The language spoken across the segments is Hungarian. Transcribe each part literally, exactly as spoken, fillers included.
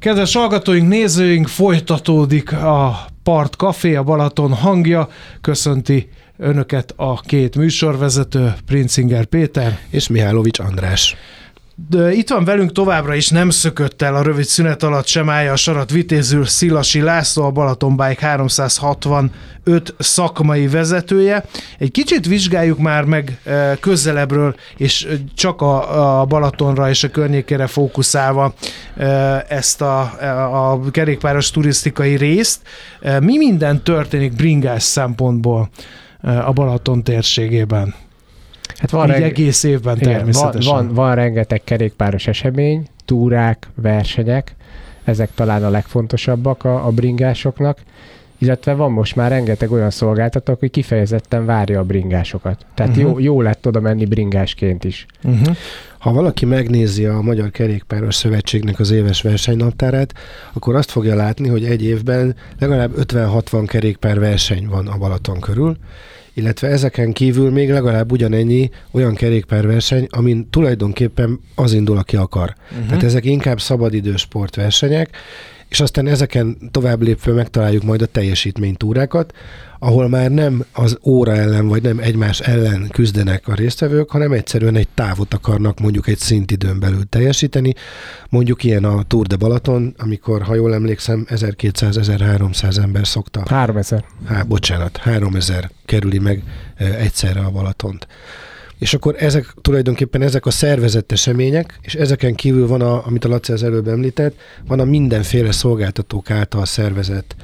Kedves hallgatóink, nézőink, folytatódik a Part Café, a Balaton hangja. Köszönti önöket a két műsorvezető, Princinger Péter és Mihálovics András. De itt van velünk továbbra is, nem szökött el a rövid szünet alatt sem állja a sarat vitézül Szilasi László, a Balaton Bike háromszázhatvanöt szakmai vezetője. Egy kicsit vizsgáljuk már meg közelebbről, és csak a, a Balatonra és a környékére fókuszálva ezt a, a kerékpáros turisztikai részt. Mi minden történik bringás szempontból a Balaton térségében? Hát van reg... egész évben igen, természetesen. Van, van, van rengeteg kerékpáros esemény, túrák, versenyek, ezek talán a legfontosabbak a, a bringásoknak, illetve van most már rengeteg olyan szolgáltató, aki kifejezetten várja a bringásokat. Tehát uh-huh. jó, jó lett oda menni bringásként is. Uh-huh. Ha valaki megnézi a Magyar Kerékpáros Szövetségnek az éves versenynaptárát, akkor azt fogja látni, hogy egy évben legalább ötven-hatvan kerékpárverseny van a Balaton körül, illetve ezeken kívül még legalább ugyanennyi olyan kerékpárverseny, amin tulajdonképpen az indul, aki akar. Uh-huh. Tehát ezek inkább szabadidős sportversenyek, és aztán ezeken tovább lépve megtaláljuk majd a teljesítménytúrákat, ahol már nem az óra ellen, vagy nem egymás ellen küzdenek a résztvevők, hanem egyszerűen egy távot akarnak mondjuk egy szintidőn belül teljesíteni. Mondjuk ilyen a Tour de Balaton, amikor, ha jól emlékszem, ezerkétszáz-ezerháromszáz ember szokta. háromezer. Há, bocsánat, háromezer kerüli meg e, egyszerre a Balatont. És akkor ezek tulajdonképpen ezek a szervezett események, és ezeken kívül van, a, amit a Laci az előbb említett, van a mindenféle szolgáltatók által szervezett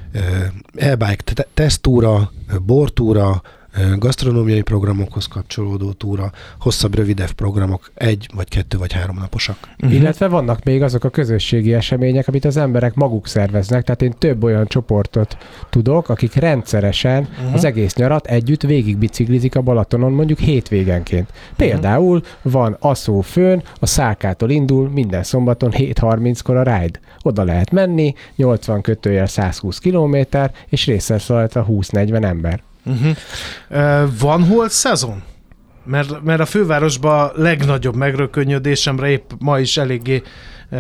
e-bike teszttúra, bortúra, gasztronómiai programokhoz kapcsolódó túra, hosszabb, rövidebb programok, egy, vagy kettő, vagy három naposak. Uh-huh. Illetve vannak még azok a közösségi események, amit az emberek maguk szerveznek, tehát én több olyan csoportot tudok, akik rendszeresen uh-huh. az egész nyarat együtt végigbiciklizik a Balatonon, mondjuk hétvégenként. Például uh-huh. van Aszófőn, a Szálkától indul minden szombaton hét harminckor a ride. Oda lehet menni, nyolcvan kötőjel százhúsz kilométer, és részszerszalata húsz-negyven ember. Uh-huh. Uh, van holt szezon? Mert, mert a fővárosban legnagyobb megrökönyödésemre épp ma is eléggé uh,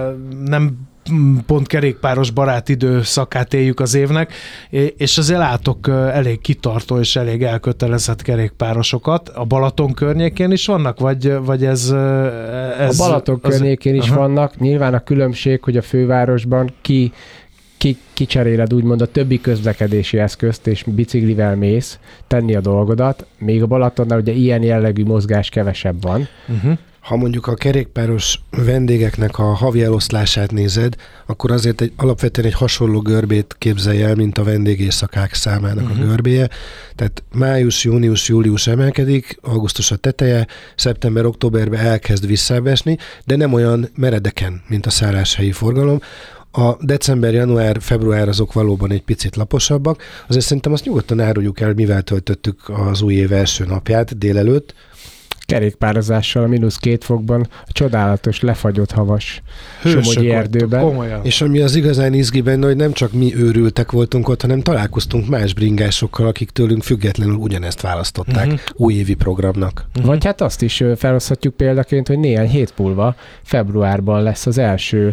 nem pont kerékpáros barát időszakát éljük az évnek, és azért látok elég kitartó és elég elkötelezett kerékpárosokat. A Balaton környékén is vannak, vagy, vagy ez, ez... A Balaton az... környékén is uh-huh. vannak. Nyilván a különbség, hogy a fővárosban ki Ki, kicseréled úgymond a többi közlekedési eszközt, és biciklivel mész tenni a dolgodat, még a Balatonnál ugye ilyen jellegű mozgás kevesebb van. Uh-huh. Ha mondjuk a kerékpáros vendégeknek a havi eloszlását nézed, akkor azért egy, alapvetően egy hasonló görbét képzelj el, mint a vendégészakák számának uh-huh. a görbéje. Tehát május, június, július emelkedik, augusztus a teteje, szeptember, októberben elkezd visszábbesni, de nem olyan meredeken, mint a szálláshelyi forgalom. A december, január, február azok valóban egy picit laposabbak. Azért szerintem azt nyugodtan áruljuk el, mivel töltöttük az új év első napját délelőtt. Kerékpározással a mínusz két fokban a csodálatos, lefagyott havas somogyi erdőben. Komolyan. És ami az igazán izgi benne, hogy nem csak mi őrültek voltunk ott, hanem találkoztunk más bringásokkal, akik tőlünk függetlenül ugyanezt választották uh-huh. újévi programnak. Uh-huh. Vagy hát azt is felhozhatjuk példaként, hogy néhány hét múlva februárban lesz az első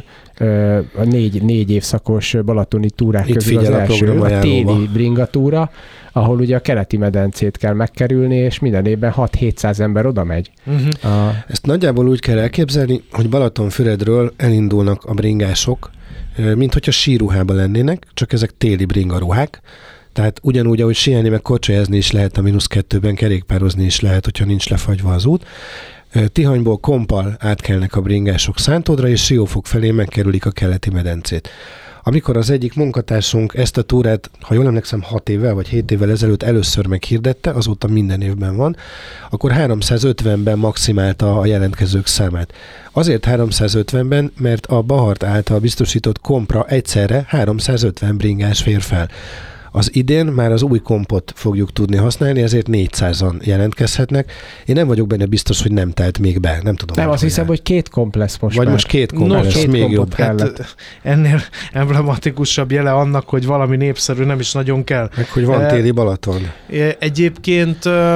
a négy, négy évszakos balatoni túrák itt közül az első, a téli bringatúra, ahol ugye a keleti medencét kell megkerülni, és minden évben hat-hétszáz ember oda megy. Uh-huh. A... Ezt nagyjából úgy kell elképzelni, hogy Balatonfüredről elindulnak a bringások, mint hogyha síruhában lennének, csak ezek téli bringaruhák. Tehát ugyanúgy, ahogy síelni meg kocsajázni is lehet, a mínusz kettőben kerékpározni is lehet, hogyha nincs lefagyva az út. Tihanyból Kompal átkelnek a bringások Szántódra, és Siófok felé megkerülik a keleti medencét. Amikor az egyik munkatársunk ezt a túrát, ha jól emlékszem, hat évvel vagy hét évvel ezelőtt először meghirdette, azóta minden évben van, akkor háromszázötvenben maximálta a jelentkezők számát. Azért háromszázötvenben, mert a Bahart által biztosított kompra egyszerre háromszázötven bringás fér fel. Az idén már az új kompot fogjuk tudni használni, ezért négyszázan jelentkezhetnek. Én nem vagyok benne biztos, hogy nem telt még be. Nem tudom. Nem, azt hiszem, hogy két komp lesz most. Vagy már. most két komp no, lesz, két még jobb. Hát, ennél emblematikusabb jele annak, hogy valami népszerű nem is nagyon kell. Meg hogy van téli Balaton. Egyébként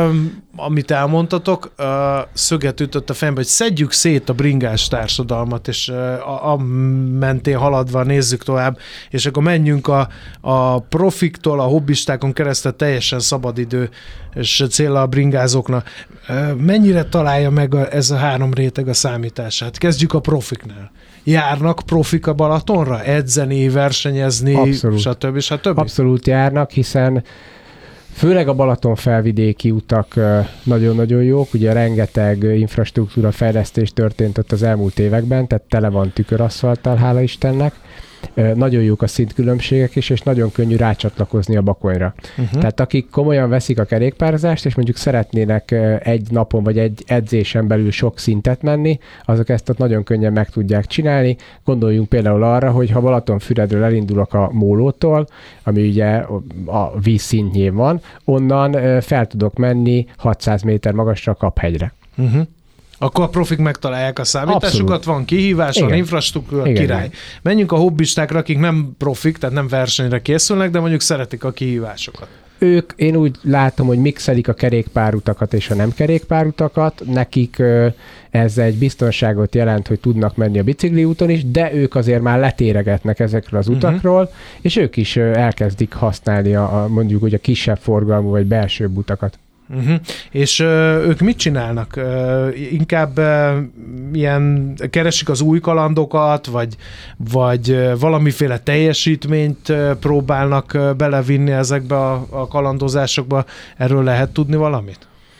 amit elmondtatok, uh, szöget ütött a fejembe, hogy szedjük szét a bringás társadalmat, és uh, a, a mentén haladva nézzük tovább, és akkor menjünk a, a profiktól, a hobbistákon keresztül teljesen szabadidő és célra a bringázóknak. Uh, mennyire találja meg a, ez a három réteg a számítását? Kezdjük a profiknál. Járnak profik a Balatonra? Edzeni, versenyezni, Abszolút. stb. stb.? Abszolút járnak, hiszen főleg a Balaton felvidéki utak nagyon-nagyon jók, ugye rengeteg infrastruktúra fejlesztés történt ott az elmúlt években, tehát tele van tüköraszfalttal, hála Istennek. Nagyon jók a szintkülönbségek is, és nagyon könnyű rácsatlakozni a Bakonyra. Uh-huh. Tehát akik komolyan veszik a kerékpározást, és mondjuk szeretnének egy napon vagy egy edzésen belül sok szintet menni, azok ezt ott nagyon könnyen meg tudják csinálni. Gondoljunk például arra, hogy ha Balatonfüredről elindulok a Mólótól, ami ugye a víz szintjén van, onnan fel tudok menni hatszáz méter magasra a Kaphegyre. Uh-huh. Akkor a profik megtalálják a számításukat, Abszolút. Van kihívás, Igen. van infrastruktúra, Igen. király. Menjünk a hobbistákra, akik nem profik, tehát nem versenyre készülnek, de mondjuk szeretik a kihívásokat. Ők, én úgy látom, hogy mixelik a kerékpárutakat és a nem kerékpárutakat. Nekik ez egy biztonságot jelent, hogy tudnak menni a bicikliúton is, de ők azért már letéregetnek ezekről az utakról, uh-huh. és ők is elkezdik használni a, a mondjuk ugye a kisebb forgalmú vagy belsőbb utakat. Uh-huh. És uh, ők mit csinálnak? Uh, inkább uh, ilyen keresik az új kalandokat, vagy, vagy uh, valamiféle teljesítményt uh, próbálnak uh, belevinni ezekbe a, a kalandozásokba? Erről lehet tudni valamit?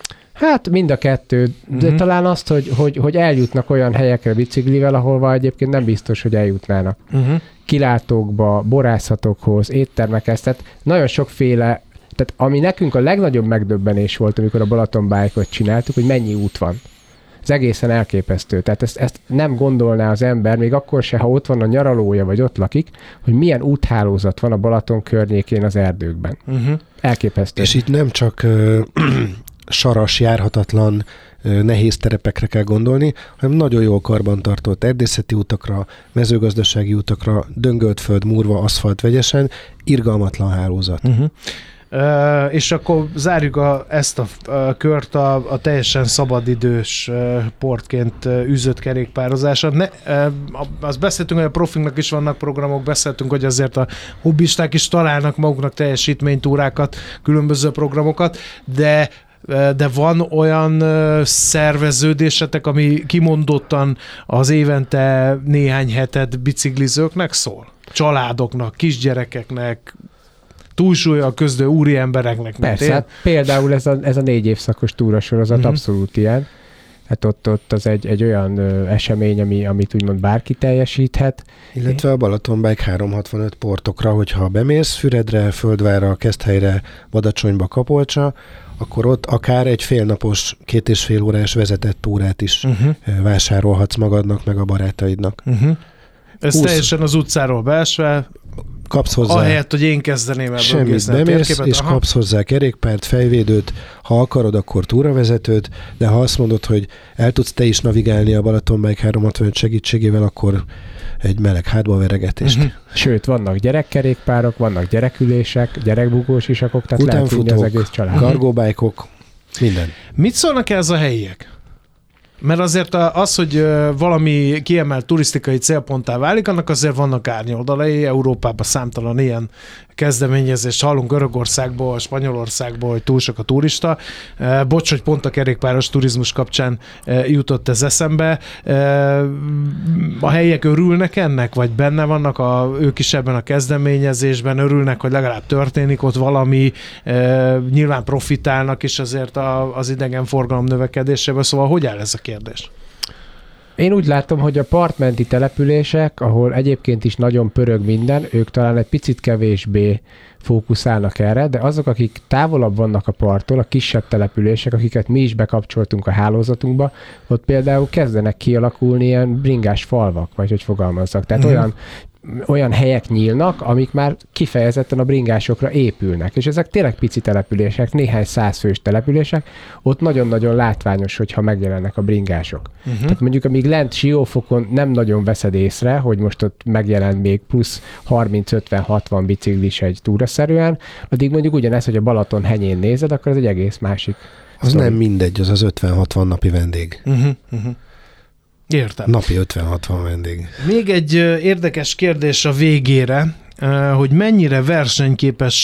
Hát mind a kettő, de uh-huh. talán azt, hogy, hogy, hogy eljutnak olyan helyekre biciklivel, ahol egyébként nem biztos, hogy eljutnának. Uh-huh. Kilátókba, borászatokhoz, éttermekhez, tehát nagyon sokféle. Tehát ami nekünk a legnagyobb megdöbbenés volt, amikor a Balaton Bike-ot csináltuk, hogy mennyi út van. Ez egészen elképesztő. Tehát ezt, ezt nem gondolná az ember, még akkor se, ha ott van a nyaralója, vagy ott lakik, hogy milyen úthálózat van a Balaton környékén az erdőkben. Uh-huh. Elképesztő. És itt nem csak uh, saras, járhatatlan, uh, nehéz terepekre kell gondolni, hanem nagyon jól karbantartott erdészeti utakra, mezőgazdasági utakra, döngölt föld, murva, aszfalt vegyesen, irgalmatlan hálózat. Uh-huh. Uh, és akkor zárjuk a, ezt a, a kört a, a teljesen szabadidős uh, portként uh, űzött kerékpározásra. Ne, uh, azt beszéltünk, hogy a profinknak is vannak programok, beszéltünk, hogy azért a hobbisták is találnak maguknak teljesítménytúrákat, különböző programokat, de de van olyan szerveződésetek, ami kimondottan az évente néhány hetet biciklizőknek szól? Családoknak, kisgyerekeknek, túlsúllyal közdő úri embereknek. Persze, hát például ez a, ez a négy évszakos túrasorozat uh-huh. abszolút ilyen. Hát ott, ott az egy, egy olyan ö, esemény, ami, amit úgymond bárki teljesíthet. Illetve a Balaton Bike háromszázhatvanöt portokra, hogyha bemész Füredre, Földvárra, Keszthelyre, Badacsonyba, Kapolcsa, akkor ott akár egy félnapos, két és fél órás vezetett túrát is uh-huh. vásárolhatsz magadnak, meg a barátaidnak. Uh-huh. Ez húsz teljesen az utcáról beesve, kapsz hozzá. Ahelyett, hogy én kezdeném el semmit bemész, és aha. kapsz hozzá kerékpárt, fejvédőt, ha akarod, akkor túravezetőt, de ha azt mondod, hogy el tudsz te is navigálni a Balaton Bike háromszázhatvanöt segítségével, akkor egy meleg hátba veregetést. Uh-huh. Sőt, vannak gyerekkerékpárok, vannak gyerekülések, gyerekbugós isakok, tehát utánfutók, lehet az egész család. kargóbájkok, minden. Mit szólnak ez a helyiek? Mert azért az, hogy valami kiemelt turisztikai célponttá válik, annak azért vannak árnyoldalai. Európában számtalan ilyen kezdeményezést hallunk, Görögországból, Spanyolországból, hogy túl sok a turista. Bocs, hogy pont a kerékpáros turizmus kapcsán jutott ez eszembe. A helyiek örülnek ennek, vagy benne vannak a, ők is ebben a kezdeményezésben, örülnek, hogy legalább történik ott valami, nyilván profitálnak is azért az idegenforgalom növekedéséből, szóval hogy áll ez a kérdés? Én úgy látom, hogy a partmenti települések, ahol egyébként is nagyon pörög minden, ők talán egy picit kevésbé fókuszálnak erre, de azok, akik távolabb vannak a parttól, a kisebb települések, akiket mi is bekapcsoltunk a hálózatunkba, ott például kezdenek kialakulni ilyen bringás falvak, vagy hogy fogalmazzak. Tehát mm-hmm. olyan olyan helyek nyílnak, amik már kifejezetten a bringásokra épülnek. És ezek tényleg pici települések, néhány százfős települések, ott nagyon-nagyon látványos, hogyha megjelennek a bringások. Uh-huh. Tehát mondjuk, amíg lent Siófokon nem nagyon veszed észre, hogy most ott megjelent még plusz harminc ötven hatvan biciklis egy túraszerűen, addig mondjuk ugyanez, hogy a Balaton henyén nézed, akkor ez egy egész másik Az sztori. Nem mindegy, az az ötven-hatvan napi vendég. Uh-huh, uh-huh. Értem. Napi ötven-hatvan vendég. Még egy érdekes kérdés a végére, hogy mennyire versenyképes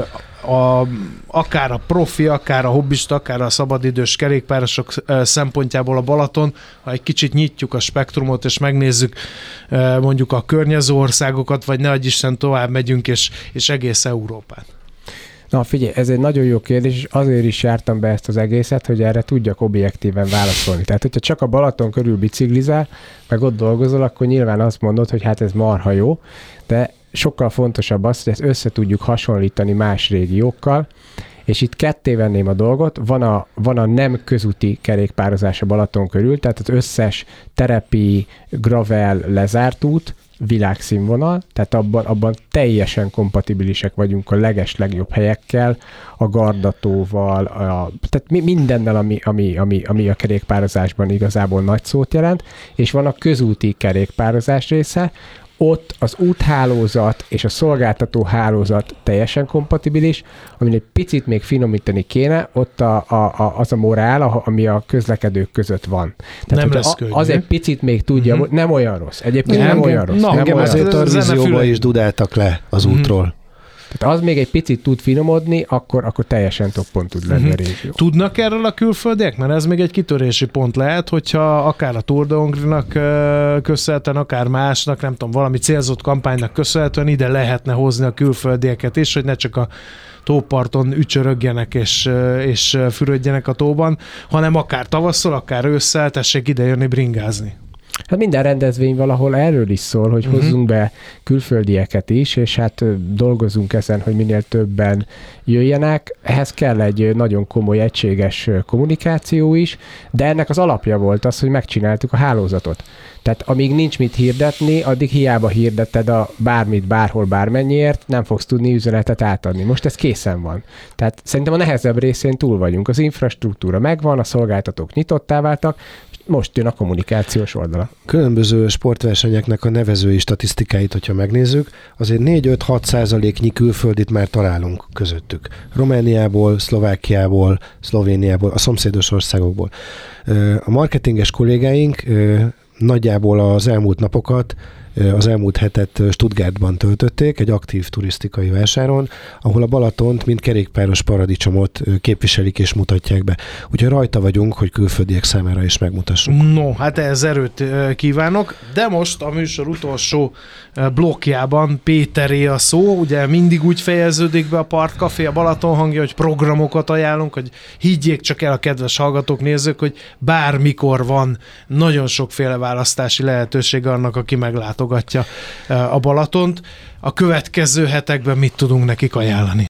a, akár a profi, akár a hobbista, akár a szabadidős kerékpárosok szempontjából a Balaton, ha egy kicsit nyitjuk a spektrumot, és megnézzük mondjuk a környező országokat, vagy ne adj Isten, tovább megyünk, és, és egész Európát. Na figyelj, ez egy nagyon jó kérdés, és azért is jártam be ezt az egészet, hogy erre tudjak objektíven válaszolni. Tehát, hogyha csak a Balaton körül biciklizál, meg ott dolgozol, akkor nyilván azt mondod, hogy hát ez marha jó, de sokkal fontosabb az, hogy ezt össze tudjuk hasonlítani más régiókkal, és itt ketté venném a dolgot, van a, van a nem közúti kerékpározás a Balaton körül, tehát az összes terepi, gravel, lezárt út, világszínvonal, tehát abban, abban teljesen kompatibilisek vagyunk a leges legjobb helyekkel, a Gardatóval, a, tehát mindennel, ami, ami, ami, ami a kerékpározásban igazából nagy szót jelent, és van a közúti kerékpározás része, ott az úthálózat és a szolgáltató hálózat teljesen kompatibilis, amin egy picit még finomítani kéne, ott a, a, a, az a morál, ami a közlekedők között van. Tehát, nem lesz a, az egy picit még tudja, uh-huh. nem olyan rossz. Egyébként nem, nem olyan rossz. Na, nem engem olyan azért a vízióba is dudáltak le az uh-huh. útról. Tehát az még egy picit tud finomodni, akkor, akkor teljesen toppon tud lenni uh-huh. a régió. Tudnak erről a külföldiek? Mert ez még egy kitörési pont lehet, hogyha akár a Tour de Hongrie-nak köszönhetően, akár másnak, nem tudom, valami célzott kampánynak köszönhetően ide lehetne hozni a külföldieket is, hogy ne csak a tóparton ücsörögjenek és, és fürödjenek a tóban, hanem akár tavasszal, akár ősszel tessék idejönni bringázni. Hát minden rendezvény valahol erről is szól, hogy uh-huh. hozzunk be külföldieket is, és hát dolgozunk ezen, hogy minél többen jöjjenek. Ehhez kell egy nagyon komoly, egységes kommunikáció is, de ennek az alapja volt az, hogy megcsináltuk a hálózatot. Tehát amíg nincs mit hirdetni, addig hiába hirdetted a bármit, bárhol, bármennyiért, nem fogsz tudni üzenetet átadni. Most ez készen van. Tehát szerintem a nehezebb részén túl vagyunk. Az infrastruktúra megvan, a szolgáltatók nyitottá váltak, most jön a kommunikációs oldala. Különböző sportversenyeknek a nevezői statisztikáit, hogyha megnézzük, azért négy-öt-hat százaléknyi külföldit már találunk közöttük. Romániából, Szlovákiából, Szlovéniából, a szomszédos országokból. A marketinges kollégáink nagyjából az elmúlt napokat, az elmúlt hetet Stuttgartban töltötték, egy aktív turisztikai vásáron, ahol a Balatont, mint kerékpáros paradicsomot képviselik és mutatják be. Úgyhogy rajta vagyunk, hogy külföldiek számára is megmutassuk. No, hát ehhez erőt kívánok, de most a műsor utolsó blokkjában Péteré a szó, ugye mindig úgy fejeződik be a Partcafé, a Balaton hangja, hogy programokat ajánlunk, hogy higgyék csak el a kedves hallgatók, nézők, hogy bármikor van nagyon sokféle választási lehetőség annak, aki meglátogatja a Balatont. A következő hetekben mit tudunk nekik ajánlani?